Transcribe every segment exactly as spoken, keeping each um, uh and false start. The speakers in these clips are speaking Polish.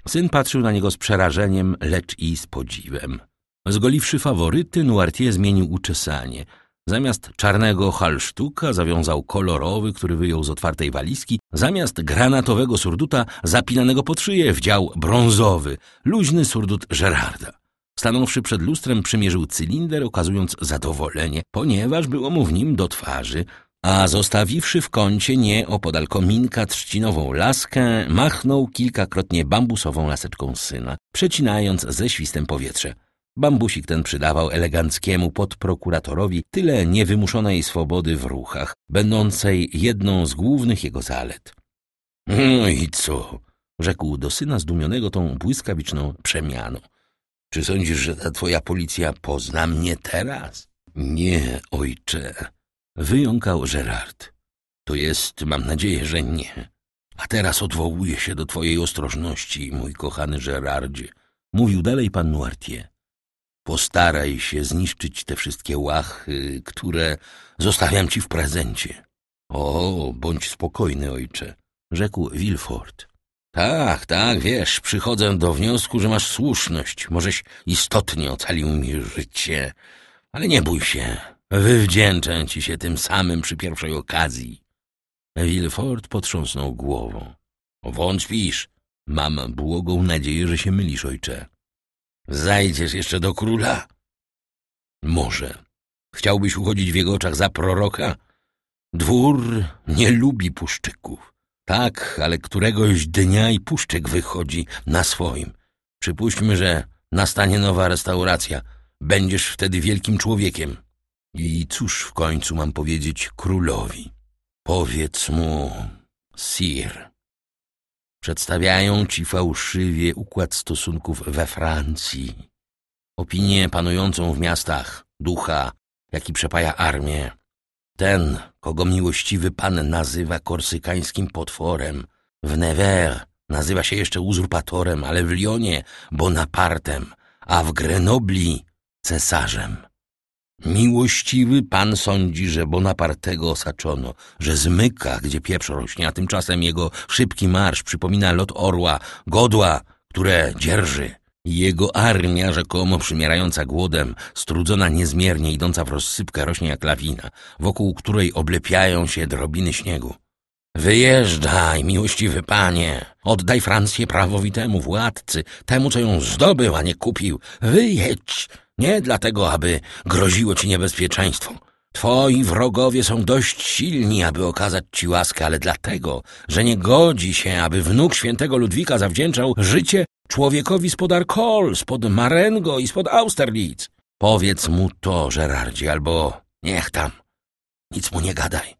Syn patrzył na niego z przerażeniem, lecz i z podziwem. Zgoliwszy faworyty, Noirtier zmienił uczesanie. Zamiast czarnego halsztuka zawiązał kolorowy, który wyjął z otwartej walizki. Zamiast granatowego surduta zapinanego pod szyję wdział brązowy, luźny surdut Gerarda. Stanąwszy przed lustrem, przymierzył cylinder, okazując zadowolenie, ponieważ było mu w nim do twarzy, a zostawiwszy w kącie nieopodal kominka trzcinową laskę, machnął kilkakrotnie bambusową laseczką syna, przecinając ze świstem powietrze. Bambusik ten przydawał eleganckiemu podprokuratorowi tyle niewymuszonej swobody w ruchach, będącej jedną z głównych jego zalet. — No i co? — rzekł do syna zdumionego tą błyskawiczną przemianą. — Czy sądzisz, że ta twoja policja pozna mnie teraz? — Nie, ojcze — wyjąkał Gerard. — To jest, mam nadzieję, że nie. A teraz odwołuję się do twojej ostrożności, mój kochany Gerardzie — mówił dalej pan Noirtier. Postaraj się zniszczyć te wszystkie łachy, które zostawiam ci w prezencie. O, bądź spokojny, ojcze — rzekł Villefort. Tak, tak, wiesz, przychodzę do wniosku, że masz słuszność. Możeś istotnie ocalił mi życie. Ale nie bój się, wywdzięczę ci się tym samym przy pierwszej okazji. Villefort potrząsnął głową. Wątpisz? Mam błogą nadzieję, że się mylisz, ojcze. Zajdziesz jeszcze do króla? Może. Chciałbyś uchodzić w jego oczach za proroka? Dwór nie lubi puszczyków. Tak, ale któregoś dnia i puszczyk wychodzi na swoim. Przypuśćmy, że nastanie nowa restauracja. Będziesz wtedy wielkim człowiekiem. I cóż w końcu mam powiedzieć królowi? Powiedz mu, sir. Przedstawiają ci fałszywie układ stosunków we Francji, opinię panującą w miastach, ducha, jaki przepaja armię. Ten, kogo miłościwy pan nazywa korsykańskim potworem, w Nevers nazywa się jeszcze uzurpatorem, ale w Lyonie Bonapartem, a w Grenobli cesarzem. Miłościwy pan sądzi, że Bonapartego osaczono, że zmyka, gdzie pieprz rośnie, a tymczasem jego szybki marsz przypomina lot orła, godła, które dzierży. Jego armia, rzekomo przymierająca głodem, strudzona niezmiernie, idąca w rozsypkę, rośnie jak lawina, wokół której oblepiają się drobiny śniegu. Wyjeżdżaj, miłościwy panie, oddaj Francję prawowitemu władcy, temu, co ją zdobył, a nie kupił. Wyjedź, nie dlatego, aby groziło ci niebezpieczeństwo. Twoi wrogowie są dość silni, aby okazać ci łaskę, ale dlatego, że nie godzi się, aby wnuk świętego Ludwika zawdzięczał życie człowiekowi spod Arcole, spod Marengo i spod Austerlitz. Powiedz mu to, Gerardzie, albo niech tam. Nic mu nie gadaj.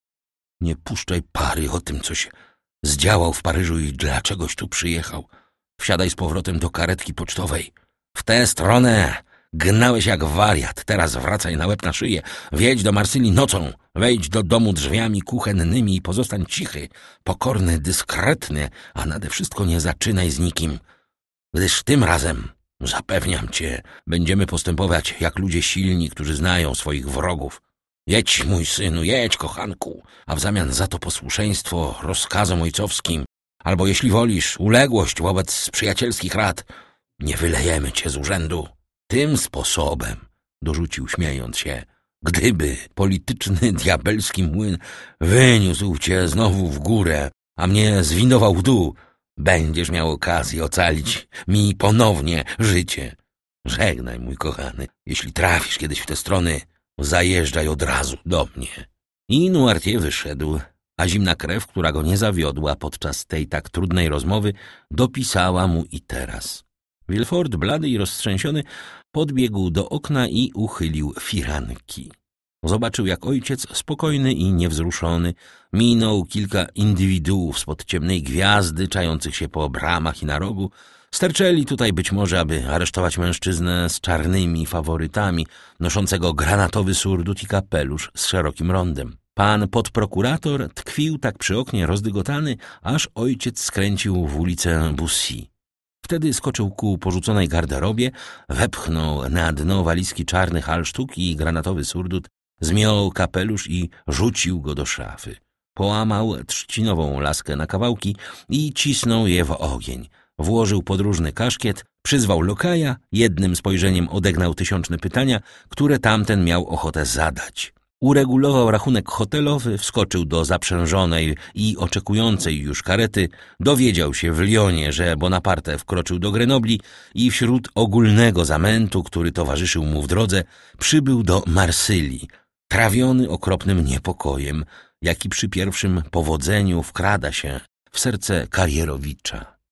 Nie puszczaj pary o tym, coś zdziałał w Paryżu i dlaczegoś tu przyjechał. Wsiadaj z powrotem do karetki pocztowej. W tę stronę gnałeś jak wariat. Teraz wracaj na łeb na szyję. Wjedź do Marsylii nocą. Wejdź do domu drzwiami kuchennymi i pozostań cichy, pokorny, dyskretny, a nade wszystko nie zaczynaj z nikim. Gdyż tym razem, zapewniam cię, będziemy postępować jak ludzie silni, którzy znają swoich wrogów. Jedź, mój synu, jedź, kochanku, a w zamian za to posłuszeństwo rozkazom ojcowskim, albo jeśli wolisz, uległość wobec przyjacielskich rad, nie wylejemy cię z urzędu. Tym sposobem, dorzucił śmiejąc się, gdyby polityczny diabelski młyn wyniósł cię znowu w górę, a mnie zwindował w dół, będziesz miał okazję ocalić mi ponownie życie. Żegnaj, mój kochany, jeśli trafisz kiedyś w te strony, zajeżdżaj od razu do mnie. I Noirtier wyszedł, a zimna krew, która go nie zawiodła podczas tej tak trudnej rozmowy, dopisała mu i teraz. Villefort, blady i roztrzęsiony, podbiegł do okna i uchylił firanki. Zobaczył, jak ojciec, spokojny i niewzruszony, minął kilka indywiduów spod ciemnej gwiazdy, czających się po bramach i na rogu. Sterczeli tutaj być może, aby aresztować mężczyznę z czarnymi faworytami, noszącego granatowy surdut i kapelusz z szerokim rondem. Pan podprokurator tkwił tak przy oknie rozdygotany, aż ojciec skręcił w ulicę Bussy. Wtedy skoczył ku porzuconej garderobie, wepchnął na dno walizki czarny halsztuk i granatowy surdut, zmiął kapelusz i rzucił go do szafy. Połamał trzcinową laskę na kawałki i cisnął je w ogień. włożył podróżny kaszkiet, przyzwał lokaja, jednym spojrzeniem odegnał tysiączne pytania, które tamten miał ochotę zadać. Uregulował rachunek hotelowy, wskoczył do zaprzężonej i oczekującej już karety, dowiedział się w Lyonie, że Bonaparte wkroczył do Grenobli i wśród ogólnego zamętu, który towarzyszył mu w drodze, przybył do Marsylii, trawiony okropnym niepokojem, jaki przy pierwszym powodzeniu wkrada się w serce karierowicza.